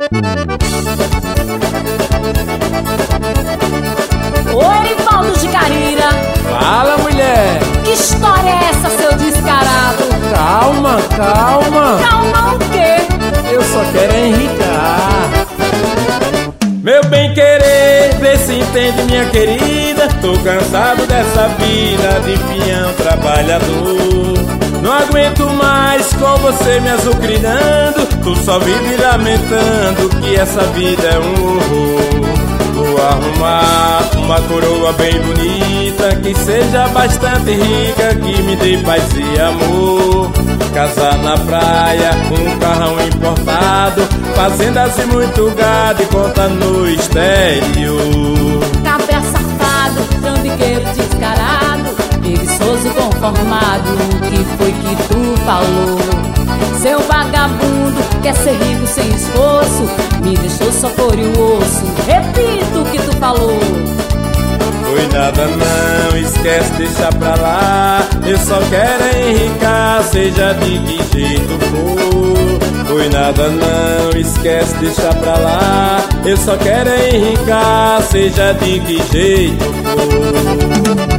Oi, Erivaldo de Carira. Fala, mulher. Que história é essa, seu descarado? Calma, calma. Calma o quê? Eu só quero enricar. Meu bem querer, vê se entende, minha querida. Tô cansado dessa vida de peão trabalhador. Não aguento mais com você me azucrinando. Tu só vive lamentando que essa vida é um horror. Vou arrumar uma coroa bem bonita, que seja bastante rica, que me dê paz e amor. Casar na praia, um carrão importado, fazendas e muito gado e conta no exterior. Cabra safado, trambiqueiro descarado, preguiçoso conformado, o que foi que tu falou? Seu vagabundo quer ser rico sem esforço, me deixou só cor e o osso. Repito o que tu falou. Foi nada não, esquece, deixa pra lá. Eu só quero enricar, seja de que jeito for. Foi nada não, esquece, deixa pra lá. Eu só quero enricar, seja de que jeito for.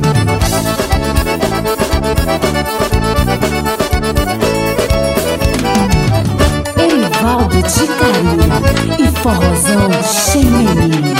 Erivaldo de Carira e forrozão Xemeni.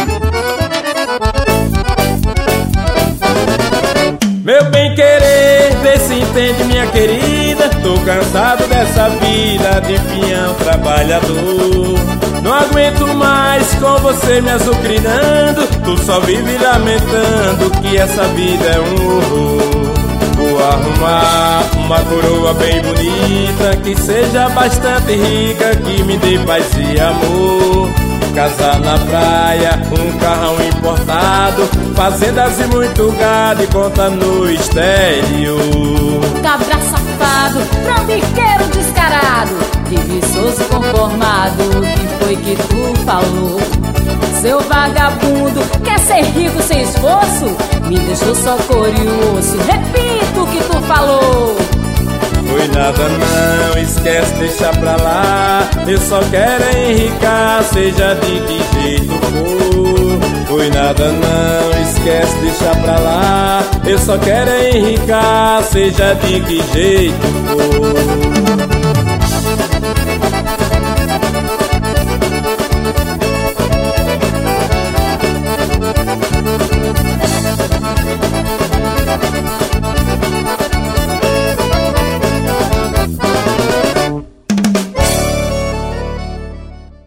Meu bem querer, vê se entende, minha querida. Tô cansado dessa vida de peão trabalhador. Não aguento mais com você me azucrinando. Tu só vive lamentando que essa vida é um horror. Vou arrumar uma coroa bem bonita, que seja bastante rica, que me dê paz e amor. Casar na praia, um carrão importado, fazendas e muito gado e conta no exterior. Cabra safado, trambiqueiro descarado, preguiçoso conformado, o que foi que tu falou? Seu vagabundo quer ser rico sem esforço, me deixou só cor e o osso. Repito o que tu falou. Foi nada não, esquece, deixa pra lá. Eu só quero enricar, seja de que jeito for. Foi nada não, esquece, deixa pra lá. Eu só quero enricar, seja de que jeito for.